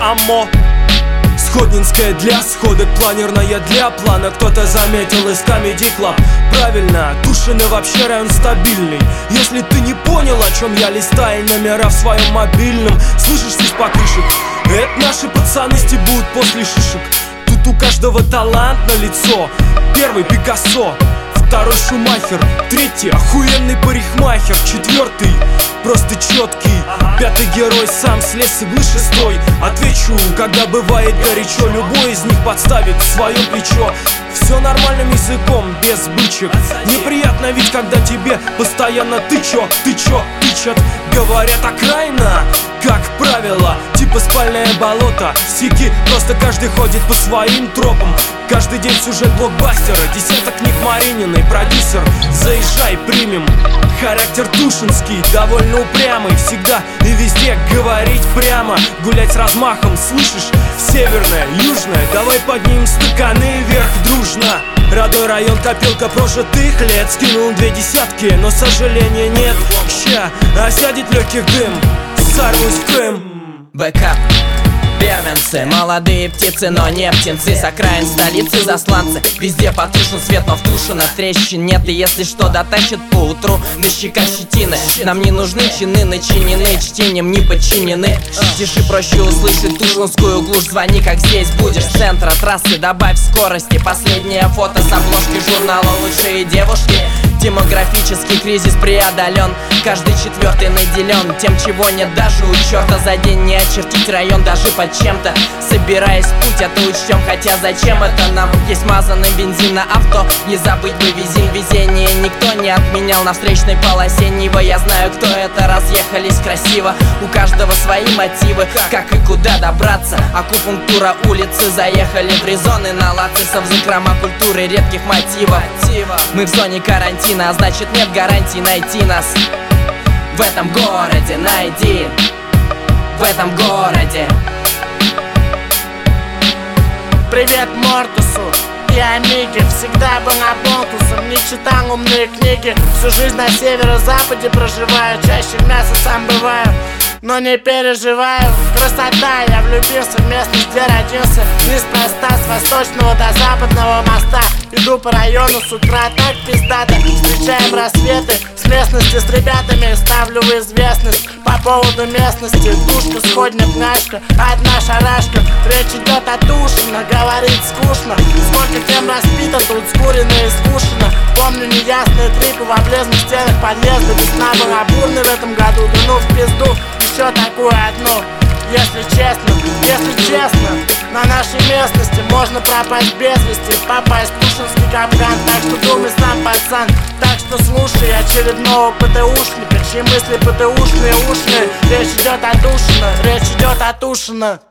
Аммо. Сходнинская для сходок, планерная для плана. Кто-то заметил из Comedy Club. Правильно, Тушино вообще район стабильный. Если ты не понял, о чем я, листай номера в своем мобильном. Слышишь свист покрышек? Это наши пацаны стебут после шишек. Тут у каждого талант на лицо. Первый Пикассо, второй Шумахер, третий охуенный парикмахер, четвертый просто четкий, пятый герой сам слез с иглы, шестой отвечу, когда бывает горячо. Любой из них подставит свое плечо. Все нормальным языком, без бычек. Неприятно ведь, когда тебе постоянно ты чё, тычат. Говорят, окраина, как правило, типа спальное болото. Сики, просто каждый ходит по своим тропам. Каждый день сюжет блокбастера, десяток книг Марининой, продюсер. Заезжай, примем. Характер тушинский, довольно упрямый. Всегда и везде говорить прямо. Гулять с размахом, слышишь? Северная, южная, давай поднимем стаканы вверх дружно. Родной район, копилка прожитых лет. Скинул 2 десятки, но сожаления нет. Ща, осядет легких дым, сорвусь в Крым. Бэкап, первенцы, молодые птицы, но не птенцы. С окраин столицы засланцы. Везде потушен свет, но в Тушино трещин нет. И если что, дотащит по утру до щека щетины. Нам не нужны чины, начинены чтением, не подчинены. Тиши проще услышать тушинскую глушь. Звони, как здесь будешь, с центра трассы добавь скорости. Последнее фото с обложки журнала «Лучшие девушки». Демографический кризис преодолен. Каждый четвертый наделен тем, чего нет даже у черта. За день не очертить район даже под чем-то. Собираясь в путь, это учтем, хотя зачем это нам? Есть мазанный бензин на авто, не забыть бы везение. Никто не отменял на встречной полосе Нива. Я знаю, кто это, разъехались красиво. У каждого свои мотивы, как и куда добраться. Акупунктура улицы, заехали в резоны. Наладцы в закрома культуры редких мотивов. Мы в зоне карантина, а значит нет гарантий найти нас. В этом городе найди. В этом городе. Привет Мортусу и Амиге. Всегда был наболтусом, не читал умные книги. Всю жизнь на северо-западе проживаю. Чаще в мясо сам бываю, но не переживаю. Красота, я влюбился в местность, где родился. Неспроста, с восточного до западного моста. Иду по району с утра, так пиздато. Встречаем рассветы с местности, с ребятами ставлю в известность. По поводу местности, тушка, сходня, пняшка, одна шарашка. Речь идет о Тушино, говорить скучно. Сколько тем распито, тут скурено и скучно. Помню неясные трипы в облезных стенах подъезда. Весна была бурной в этом году, да ну в пизду. Еще такую одну. Если честно, на нашей местности можно пропасть без вести, попасть в тушинский капкан. Так что думай сам, пацан, так что слушай очередного ПТУшника, чьи мысли ПТУшные ушные. Речь идет о Тушино.